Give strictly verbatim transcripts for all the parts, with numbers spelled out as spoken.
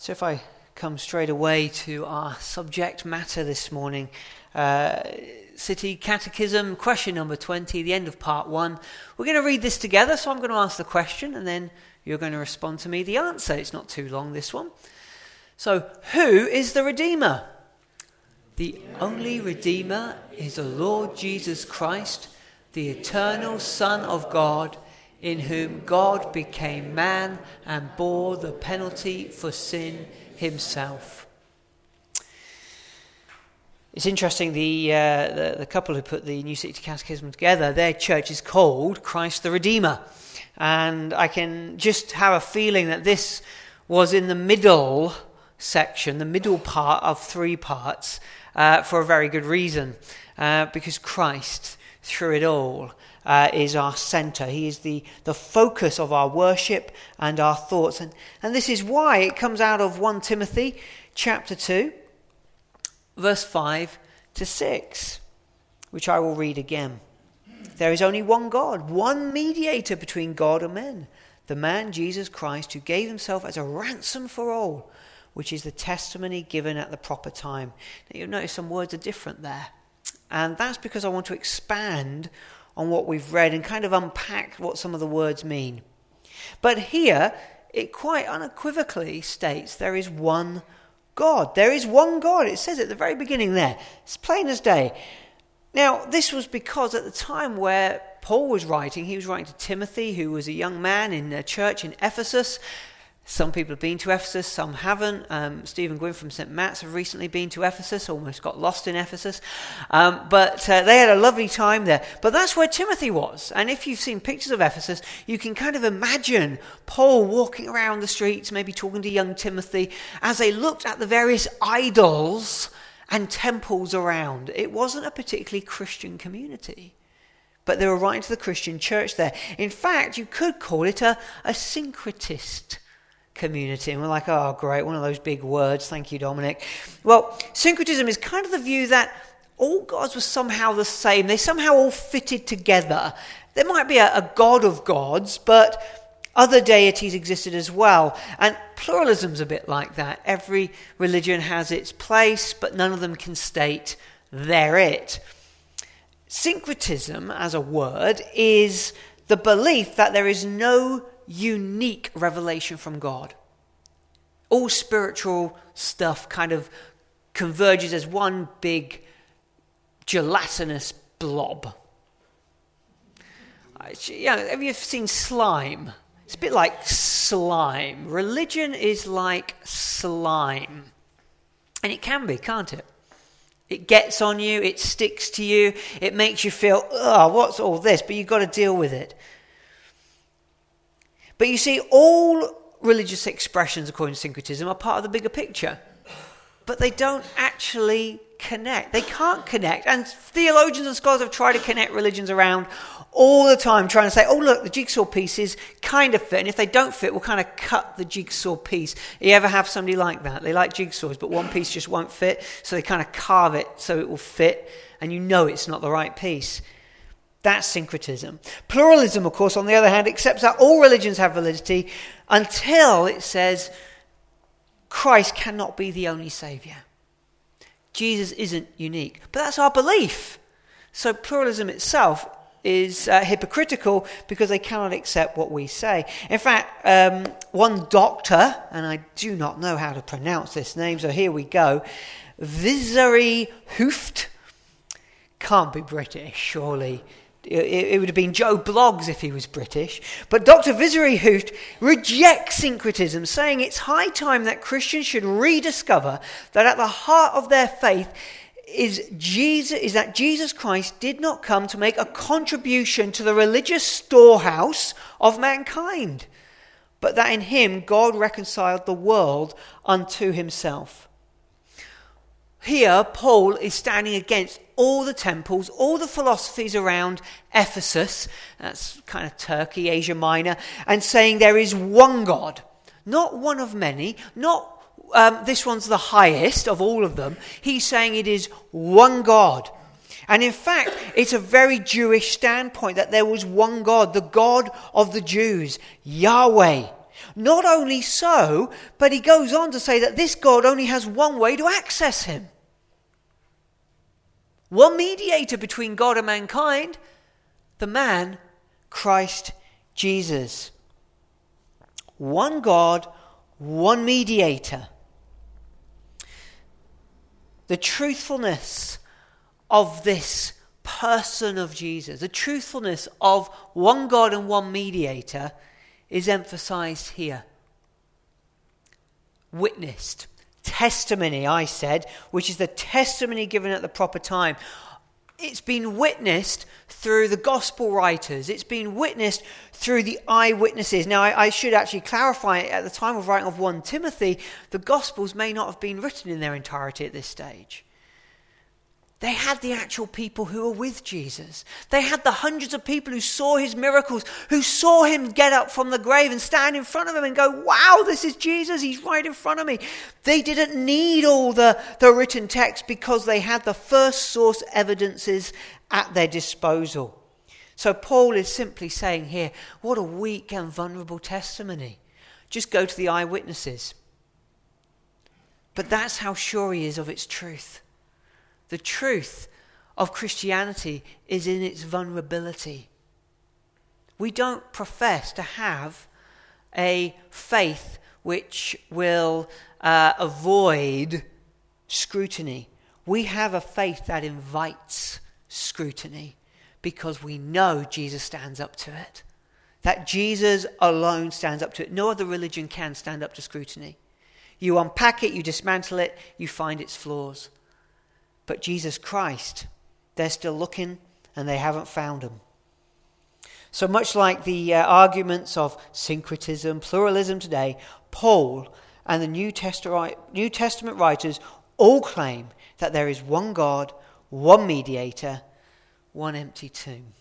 So if I come straight away to our subject matter this morning, uh, City Catechism, question number twenty, the end of part one. We're going to read this together, so I'm going to ask the question and then you're going to respond to me the answer. It's not too long, this one. So, who is the Redeemer? The only Redeemer is the Lord Jesus Christ, the eternal Son of God, in whom God became man and bore the penalty for sin himself. It's interesting, the, uh, the the couple who put the New City Catechism together, their church is called Christ the Redeemer. And I can just have a feeling that this was in the middle section, the middle part of three parts, uh, for a very good reason. Uh, because Christ, through it all, uh, is our centre. He is the, the focus of our worship and our thoughts. And, and this is why it comes out of First Timothy chapter two, verse five to six, which I will read again. There is only one God, one mediator between God and men, the man Jesus Christ, who gave himself as a ransom for all, which is the testimony given at the proper time. Now, you'll notice some words are different there. And that's because I want to expand on what we've read and kind of unpack what some of the words mean. But here, it quite unequivocally states there is one God. There is one God. It says at the very beginning there. It's plain as day. Now, this was because at the time where Paul was writing, he was writing to Timothy, who was a young man in a church in Ephesus. Some people have been to Ephesus, some haven't. Um, Stephen Gwynn from Saint Matt's have recently been to Ephesus, almost got lost in Ephesus. Um, but uh, they had a lovely time there. But that's where Timothy was. And if you've seen pictures of Ephesus, you can kind of imagine Paul walking around the streets, maybe talking to young Timothy, as they looked at the various idols and temples around. It wasn't a particularly Christian community. But they were writing to the Christian church there. In fact, you could call it a, a syncretist community. And we're like, oh, great, one of those big words. Thank you, Dominic. Well, syncretism is kind of the view that all gods were somehow the same. They somehow all fitted together. There might be a, a god of gods, but other deities existed as well. And pluralism's a bit like that. Every religion has its place, but none of them can state they're it. Syncretism, as a word, is the belief that there is no unique revelation from God. All spiritual stuff kind of converges as one big gelatinous blob. Yeah, have you seen slime? It's a bit like slime. Religion is like slime. And it can be, can't it? It gets on you, it sticks to you, it makes you feel, ugh, what's all this? But you've got to deal with it. But you see, all religious expressions, according to syncretism, are part of the bigger picture. But they don't actually connect. They can't connect. And theologians and scholars have tried to connect religions around all the time, trying to say, oh, look, the jigsaw pieces kind of fit. And if they don't fit, we'll kind of cut the jigsaw piece. You ever have somebody like that? They like jigsaws, but one piece just won't fit. So they kind of carve it so it will fit. And you know it's not the right piece. That's syncretism. Pluralism, of course, on the other hand, accepts that all religions have validity until it says Christ cannot be the only saviour. Jesus isn't unique. But that's our belief. So pluralism itself is uh, hypocritical because they cannot accept what we say. In fact, um, one doctor, and I do not know how to pronounce this name, so here we go, Vizuri Hooft, can't be British, surely. It would have been Joe Bloggs if he was British. But Doctor Vizuri Hooft rejects syncretism, saying it's high time that Christians should rediscover that at the heart of their faith is Jesus, is that Jesus Christ did not come to make a contribution to the religious storehouse of mankind, but that in him God reconciled the world unto himself. Here, Paul is standing against all the temples, all the philosophies around Ephesus, that's kind of Turkey, Asia Minor, and saying there is one God, not one of many, not um, this one's the highest of all of them. He's saying it is one God. And in fact, it's a very Jewish standpoint that there was one God, the God of the Jews, Yahweh. Not only so, but he goes on to say that this God only has one way to access him. One mediator between God and mankind, the man, Christ Jesus. One God, one mediator. The truthfulness of this person of Jesus, the truthfulness of one God and one mediator is emphasized here. Witnessed. Testimony, I said, which is the testimony given at the proper time. It's been witnessed through the gospel writers. It's been witnessed through the eyewitnesses. Now, I, I should actually clarify, at the time of writing of First Timothy, the gospels may not have been written in their entirety at this stage. They had the actual people who were with Jesus. They had the hundreds of people who saw his miracles, who saw him get up from the grave and stand in front of him and go, wow, this is Jesus. He's right in front of me. They didn't need all the, the written text because they had the first source evidences at their disposal. So Paul is simply saying here, what a weak and vulnerable testimony. Just go to the eyewitnesses. But that's how sure he is of its truth. The truth of Christianity is in its vulnerability. We don't profess to have a faith which will uh, avoid scrutiny. We have a faith that invites scrutiny because we know Jesus stands up to it. That Jesus alone stands up to it. No other religion can stand up to scrutiny. You unpack it, you dismantle it, you find its flaws. But Jesus Christ, they're still looking and they haven't found him. So much like the uh, arguments of syncretism, pluralism today, Paul and the New Testament, New Testament writers all claim that there is one God, one mediator, one empty tomb.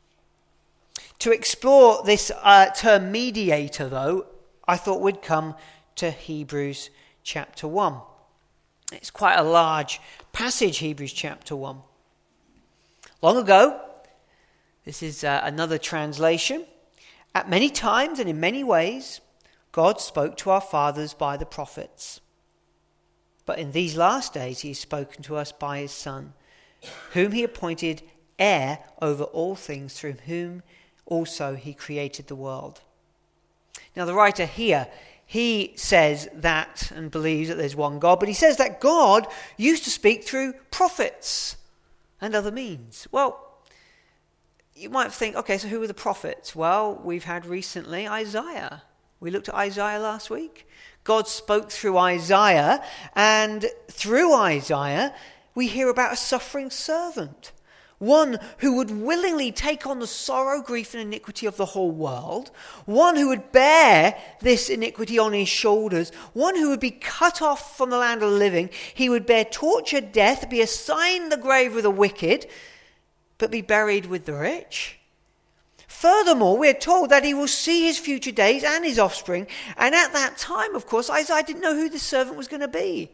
To explore this uh, term mediator, though, I thought we'd come to Hebrews chapter one. It's quite a large passage, Hebrews chapter one. Long ago, this is uh, another translation, at many times and in many ways, God spoke to our fathers by the prophets. But in these last days he has spoken to us by his Son, whom he appointed heir over all things, through whom also he created the world. Now the writer here, he says that and believes that there's one God, but he says that God used to speak through prophets and other means. Well, you might think, okay, so who were the prophets? Well, we've had recently Isaiah. We looked at Isaiah last week. God spoke through Isaiah, and through Isaiah, we hear about a suffering servant. One who would willingly take on the sorrow, grief, and iniquity of the whole world. One who would bear this iniquity on his shoulders. One who would be cut off from the land of the living. He would bear torture, death, be assigned the grave with the wicked, but be buried with the rich. Furthermore, we're told that he will see his future days and his offspring. And at that time, of course, Isaiah didn't know who the servant was going to be.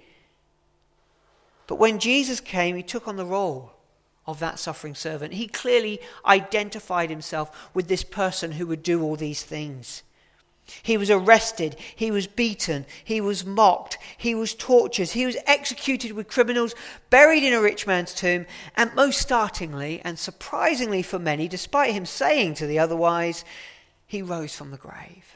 But when Jesus came, he took on the role of that suffering servant. He clearly identified himself with this person who would do all these things. He was arrested, he was beaten, he was mocked, he was tortured, he was executed with criminals, buried in a rich man's tomb, and most startlingly and surprisingly for many, despite him saying to the otherwise, he rose from the grave.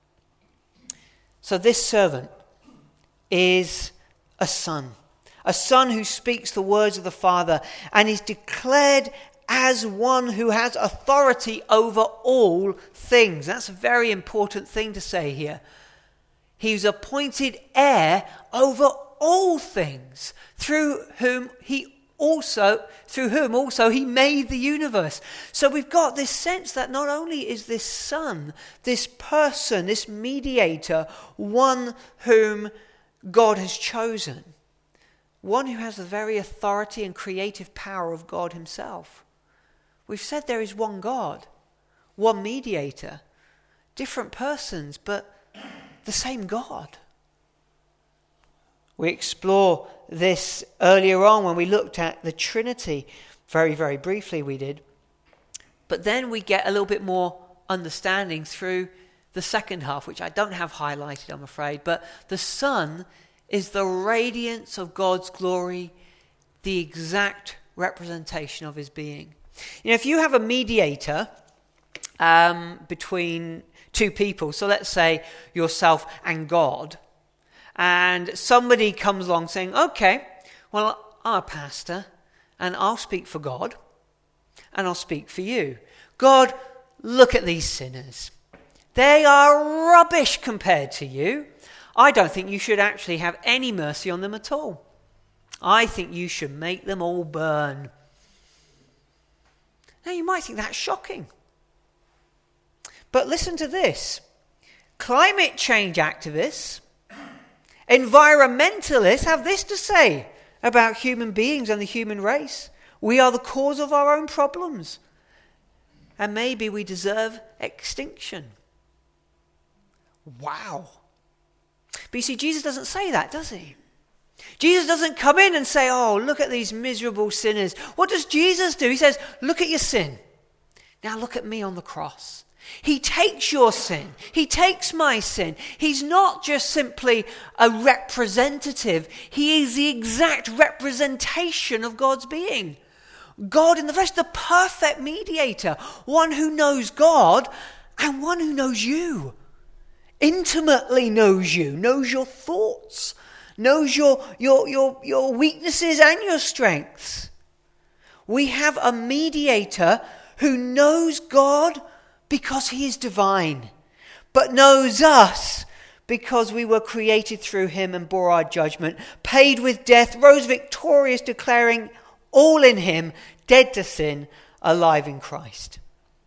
So this servant is a son. A son who speaks the words of the Father and is declared as one who has authority over all things. That's a very important thing to say here. He's appointed heir over all things, through whom he also, through whom also he made the universe. So we've got this sense that not only is this son, this person, this mediator, one whom God has chosen, one who has the very authority and creative power of God himself. We've said there is one God, one mediator, different persons, but the same God. We explore this earlier on when we looked at the Trinity. Very, very briefly we did. But then we get a little bit more understanding through the second half, which I don't have highlighted, I'm afraid, but the Son is the radiance of God's glory, the exact representation of his being. You know, if you have a mediator um, between two people, so let's say yourself and God, and somebody comes along saying, okay, well, I'm a pastor, and I'll speak for God, and I'll speak for you. God, look at these sinners. They are rubbish compared to you. I don't think you should actually have any mercy on them at all. I think you should make them all burn. Now, you might think that's shocking. But listen to this. Climate change activists, environmentalists have this to say about human beings and the human race. We are the cause of our own problems. And maybe we deserve extinction. Wow. But you see, Jesus doesn't say that, does he? Jesus doesn't come in and say, oh, look at these miserable sinners. What does Jesus do? He says, look at your sin. Now look at me on the cross. He takes your sin. He takes my sin. He's not just simply a representative. He is the exact representation of God's being. God in the flesh, the perfect mediator. One who knows God and one who knows you. Intimately knows you. Knows your thoughts. Knows your, your, your, your weaknesses and your strengths. We have a mediator who knows God because he is divine, but knows us because we were created through him and bore our judgment, paid with death, rose victorious, declaring all in him, dead to sin, alive in Christ.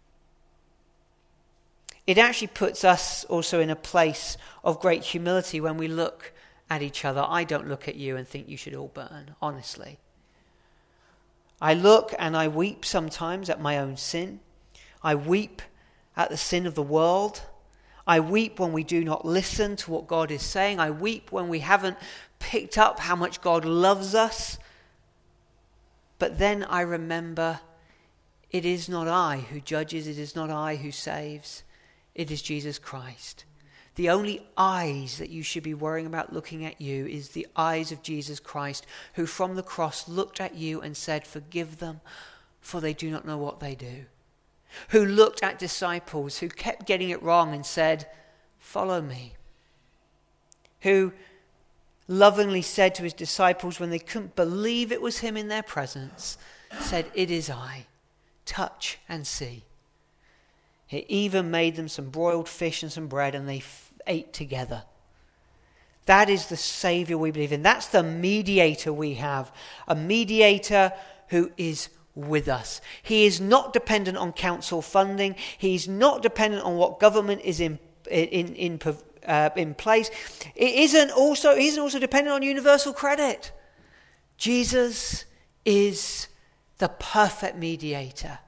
It actually puts us also in a place of great humility when we look at each other. I don't look at you and think you should all burn, honestly. I look and I weep sometimes at my own sin. I weep at the sin of the world. I weep when we do not listen to what God is saying. I weep when we haven't picked up how much God loves us. But then I remember it is not I who judges, it is not I who saves, it is Jesus Christ. The only eyes that you should be worrying about looking at you is the eyes of Jesus Christ, who from the cross looked at you and said, forgive them, for they do not know what they do. Who looked at disciples who kept getting it wrong and said, follow me. Who lovingly said to his disciples when they couldn't believe it was him in their presence, said, it is I, touch and see. He even made them some broiled fish and some bread, and they f- ate together. That is the Savior we believe in. That's the mediator we have. A mediator who is with us. He is not dependent on council funding. He's not dependent on what government is in in in uh, in place. It isn't also he isn't also dependent on universal credit. Jesus is the perfect mediator.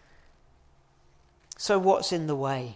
So what's in the way?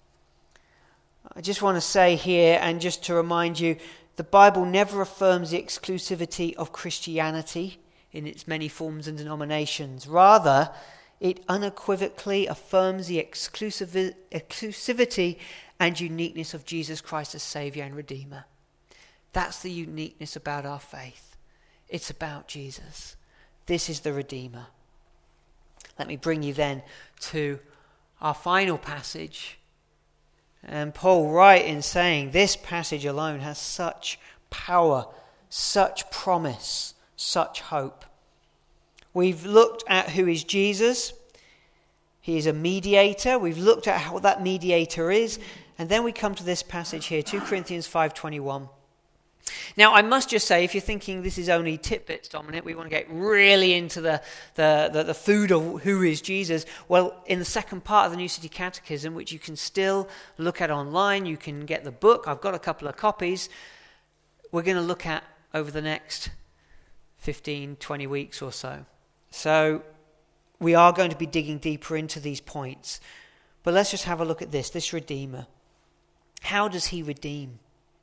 I just want to say here, and just to remind you, the Bible never affirms the exclusivity of Christianity in its many forms and denominations. Rather, it unequivocally affirms the exclusivi- exclusivity and uniqueness of Jesus Christ as Saviour and Redeemer. That's the uniqueness about our faith. It's about Jesus. This is the Redeemer. Let me bring you then to our final passage. And Paul, right in saying this passage alone has such power, such promise, such hope. We've looked at who is Jesus. He is a mediator. We've looked at how that mediator is. And then we come to this passage here, Second Corinthians five twenty-one. Now, I must just say, if you're thinking this is only tidbits, Dominic, we want to get really into the, the, the, the food of who is Jesus. Well, in the second part of the New City Catechism, which you can still look at online, you can get the book. I've got a couple of copies. We're going to look at over the next fifteen, twenty weeks or so. So we are going to be digging deeper into these points. But let's just have a look at this, this Redeemer. How does he redeem?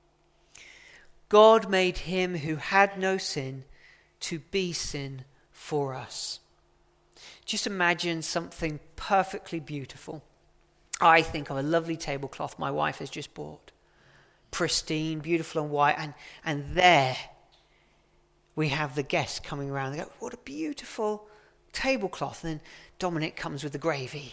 God made him who had no sin to be sin for us. Just imagine something perfectly beautiful. I think of a lovely tablecloth my wife has just bought. Pristine, beautiful and white. And, and there we have the guests coming around. They go, what a beautiful tablecloth. And then Dominic comes with the gravy.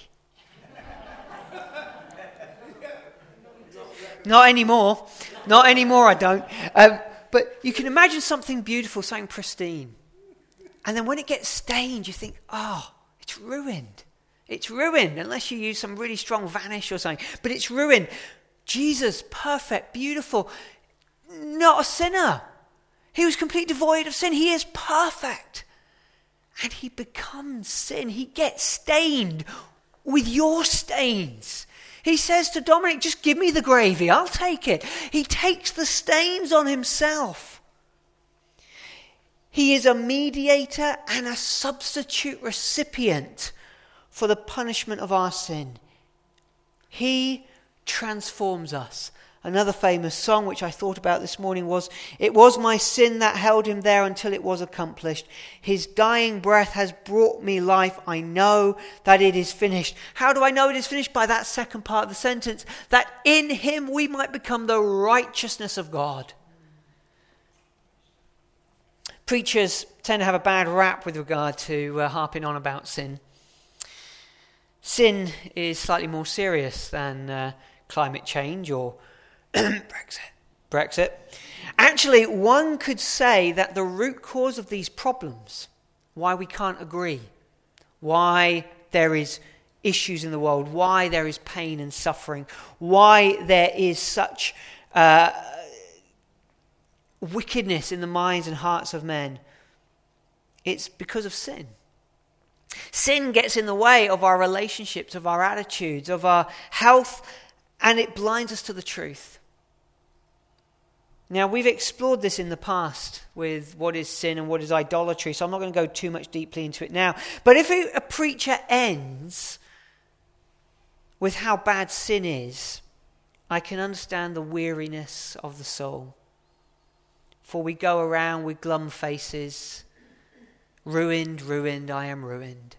Not anymore. Not anymore, I don't. Um, but you can imagine something beautiful, something pristine. And then when it gets stained, you think, oh, it's ruined. It's ruined, unless you use some really strong vanish or something. But it's ruined. Jesus, perfect, beautiful, not a sinner. He was completely devoid of sin. He is perfect. And he becomes sin. He gets stained with your stains. He says to Dominic, just give me the gravy, I'll take it. He takes the stains on himself. He is a mediator and a substitute recipient for the punishment of our sin. He transforms us. Another famous song which I thought about this morning was, it was my sin that held him there until it was accomplished. His dying breath has brought me life. I know that it is finished. How do I know it is finished? By that second part of the sentence, that in him we might become the righteousness of God. Preachers tend to have a bad rap with regard to uh, harping on about sin. Sin is slightly more serious than uh, climate change or Brexit. Brexit. Actually, one could say that the root cause of these problems, why we can't agree, why there is issues in the world, why there is pain and suffering, why there is such uh, wickedness in the minds and hearts of men, it's because of sin. Sin gets in the way of our relationships, of our attitudes, of our health, and it blinds us to the truth. Now, we've explored this in the past with what is sin and what is idolatry, so I'm not going to go too much deeply into it now. But if a preacher ends with how bad sin is, I can understand the weariness of the soul. For we go around with glum faces, ruined, ruined, I am ruined.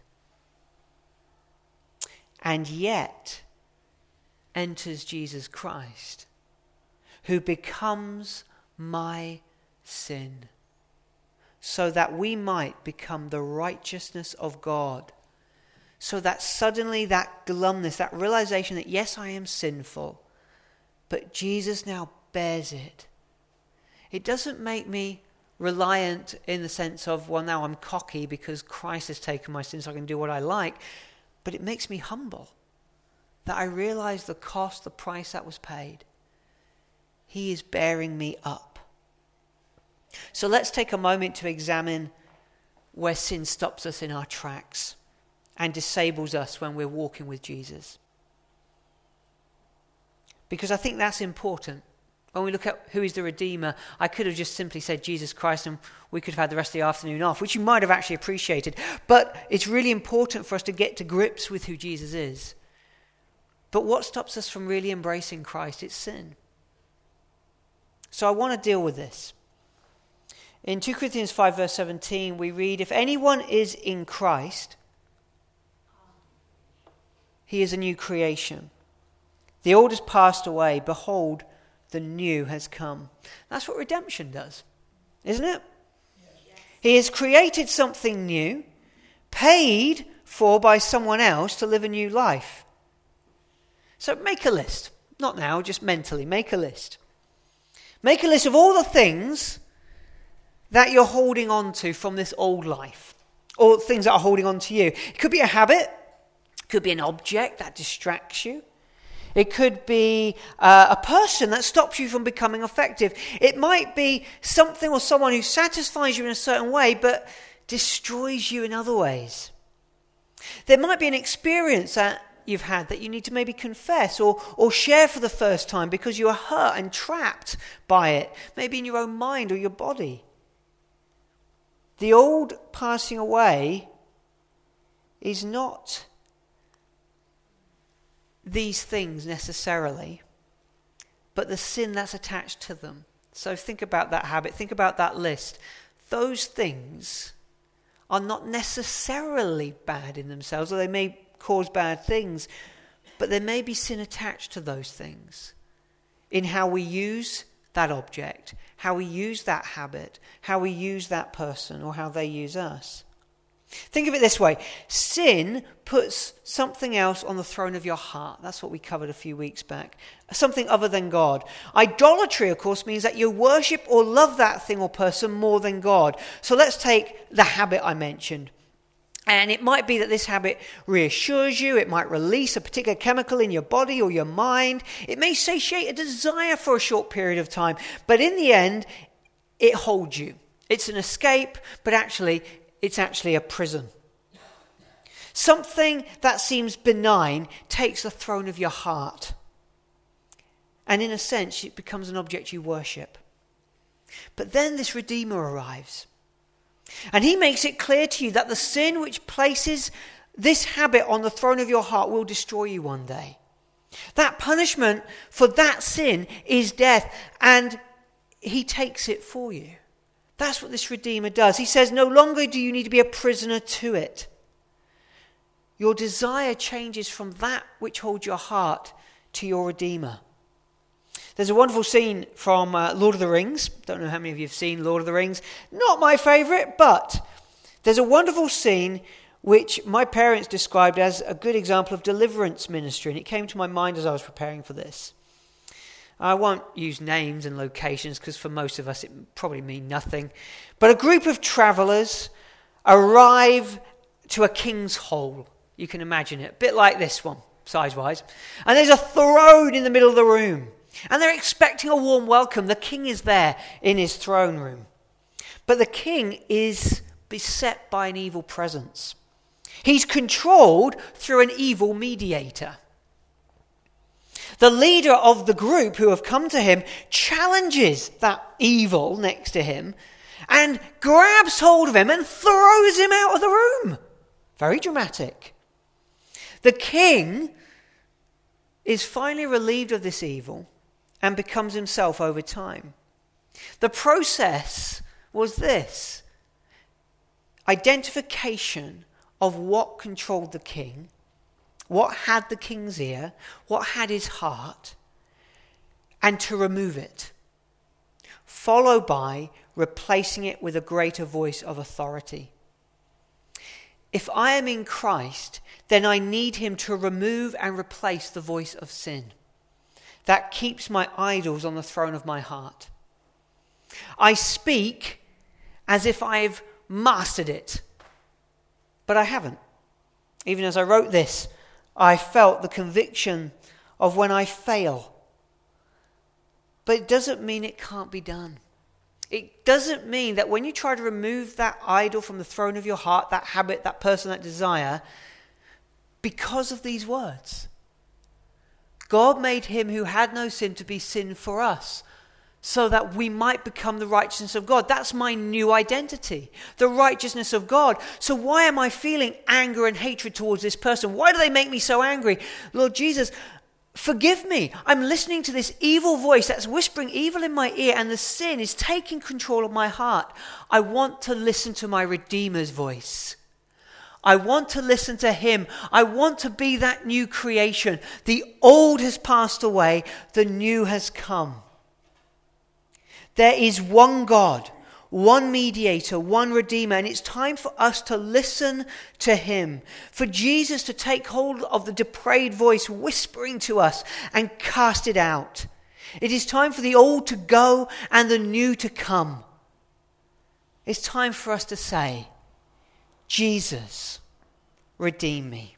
And yet enters Jesus Christ, who becomes my sin, so that we might become the righteousness of God. So that suddenly that glumness, that realization that yes, I am sinful, but Jesus now bears it. It doesn't make me reliant in the sense of, well, now I'm cocky because Christ has taken my sins, so I can do what I like. But it makes me humble, that I realize the cost, the price that was paid. He is bearing me up. So let's take a moment to examine where sin stops us in our tracks and disables us when we're walking with Jesus. Because I think that's important. When we look at who is the Redeemer, I could have just simply said Jesus Christ and we could have had the rest of the afternoon off, which you might have actually appreciated. But it's really important for us to get to grips with who Jesus is. But what stops us from really embracing Christ? It's sin. So I want to deal with this. In Second Corinthians five verse seventeen, we read, if anyone is in Christ, he is a new creation. The old has passed away. Behold, the new has come. That's what redemption does, isn't it? Yes. He has created something new, paid for by someone else to live a new life. So make a list. Not now, just mentally. Make a list. Make a list of all the things that you're holding on to from this old life. Or things that are holding on to you. It could be a habit. It could be an object that distracts you. It could be uh, a person that stops you from becoming effective. It might be something or someone who satisfies you in a certain way but destroys you in other ways. There might be an experience that you've had that you need to maybe confess or, or share for the first time because you are hurt and trapped by it, maybe in your own mind or your body. The old passing away is not these things necessarily, but the sin that's attached to them. So think about that habit, think about that list. Those things are not necessarily bad in themselves, or they may cause bad things, but there may be sin attached to those things in how we use that object, how we use that habit, how we use that person, or how they use us. Think of it this way. Sin puts something else on the throne of your heart. That's what we covered a few weeks back. Something other than God. Idolatry, of course, means that you worship or love that thing or person more than God. So let's take the habit I mentioned. And it might be that this habit reassures you. It might release a particular chemical in your body or your mind. It may satiate a desire for a short period of time. But in the end, it holds you. It's an escape, but actually, it's actually a prison. Something that seems benign takes the throne of your heart. And in a sense, it becomes an object you worship. But then this Redeemer arrives. And he makes it clear to you that the sin which places this habit on the throne of your heart will destroy you one day. That punishment for that sin is death, and he takes it for you. That's what this Redeemer does. He says, no longer do you need to be a prisoner to it. Your desire changes from that which holds your heart to your Redeemer. There's a wonderful scene from uh, Lord of the Rings. Don't know how many of you have seen Lord of the Rings. Not my favourite, but there's a wonderful scene which my parents described as a good example of deliverance ministry, and it came to my mind as I was preparing for this. I won't use names and locations because for most of us it probably mean nothing. But a group of travellers arrive to a king's hole. You can imagine it, a bit like this one, size-wise. And there's a throne in the middle of the room. And they're expecting a warm welcome. The king is there in his throne room. But the king is beset by an evil presence. He's controlled through an evil mediator. The leader of the group who have come to him challenges that evil next to him and grabs hold of him and throws him out of the room. Very dramatic. The king is finally relieved of this evil and becomes himself over time. The process was this: identification of what controlled the king, what had the king's ear, what had his heart, and to remove it, followed by replacing it with a greater voice of authority. If I am in Christ, then I need him to remove and replace the voice of sin that keeps my idols on the throne of my heart. I speak as if I've mastered it, but I haven't. Even as I wrote this, I felt the conviction of when I fail. But it doesn't mean it can't be done. It doesn't mean that when you try to remove that idol from the throne of your heart, that habit, that person, that desire, because of these words. God made him who had no sin to be sin for us, so that we might become the righteousness of God. That's my new identity, the righteousness of God. So why am I feeling anger and hatred towards this person? Why do they make me so angry? Lord Jesus, forgive me. I'm listening to this evil voice that's whispering evil in my ear, and the sin is taking control of my heart. I want to listen to my Redeemer's voice. I want to listen to him. I want to be that new creation. The old has passed away. The new has come. There is one God, one mediator, one Redeemer, and it's time for us to listen to him, for Jesus to take hold of the depraved voice whispering to us and cast it out. It is time for the old to go and the new to come. It's time for us to say, Jesus, redeem me.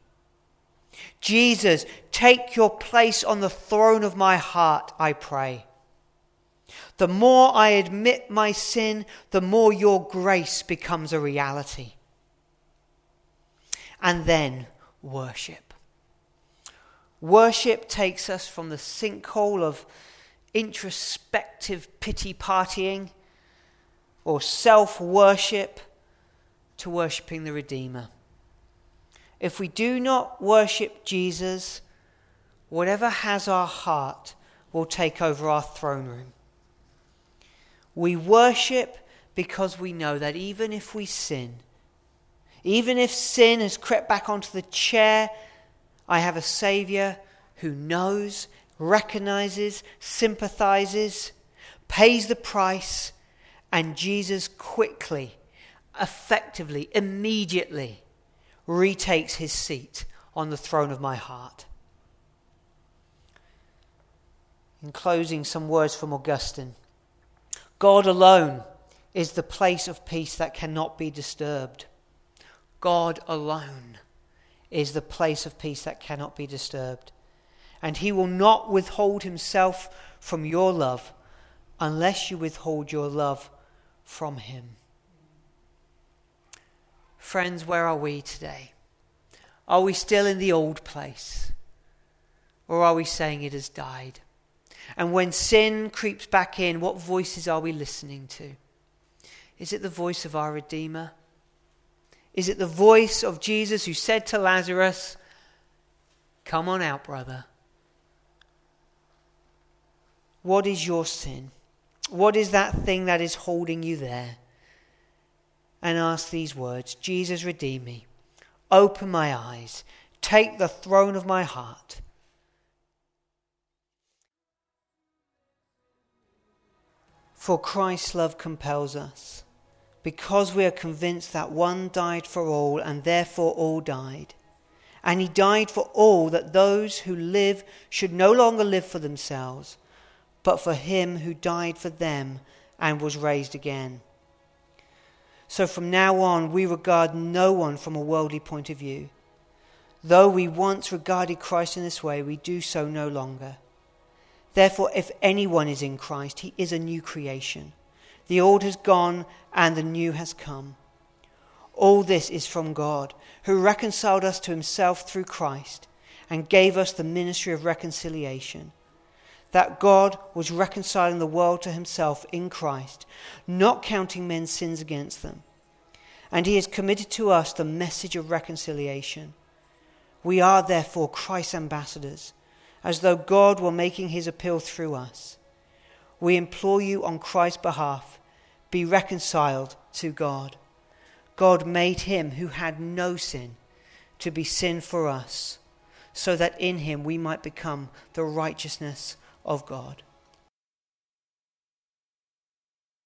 Jesus, take your place on the throne of my heart, I pray. The more I admit my sin, the more your grace becomes a reality. And then worship. Worship takes us from the sinkhole of introspective pity partying or self-worship to worshipping the Redeemer. If we do not worship Jesus, whatever has our heart will take over our throne room. We worship because we know that even if we sin, even if sin has crept back onto the chair, I have a Saviour who knows, recognizes, sympathizes, pays the price, and Jesus quickly, effectively, immediately retakes his seat on the throne of my heart. In closing, some words from Augustine. God alone is the place of peace that cannot be disturbed. God alone is the place of peace that cannot be disturbed. And he will not withhold himself from your love unless you withhold your love from him. Friends, where are we today? Are we still in the old place? Or are we saying it has died? And when sin creeps back in, what voices are we listening to? Is it the voice of our Redeemer? Is it the voice of Jesus who said to Lazarus, "Come on out, brother"? What is your sin? What is that thing that is holding you there? And ask these words, Jesus, redeem me. Open my eyes. Take the throne of my heart. For Christ's love compels us, because we are convinced that one died for all, and therefore all died. And he died for all, that those who live should no longer live for themselves, but for him who died for them and was raised again. So from now on, we regard no one from a worldly point of view. Though we once regarded Christ in this way, we do so no longer. Therefore, if anyone is in Christ, he is a new creation. The old has gone and the new has come. All this is from God, who reconciled us to himself through Christ and gave us the ministry of reconciliation. That God was reconciling the world to himself in Christ, not counting men's sins against them. And he has committed to us the message of reconciliation. We are therefore Christ's ambassadors, as though God were making his appeal through us. We implore you on Christ's behalf, be reconciled to God. God made him who had no sin to be sin for us, so that in him we might become the righteousness of God.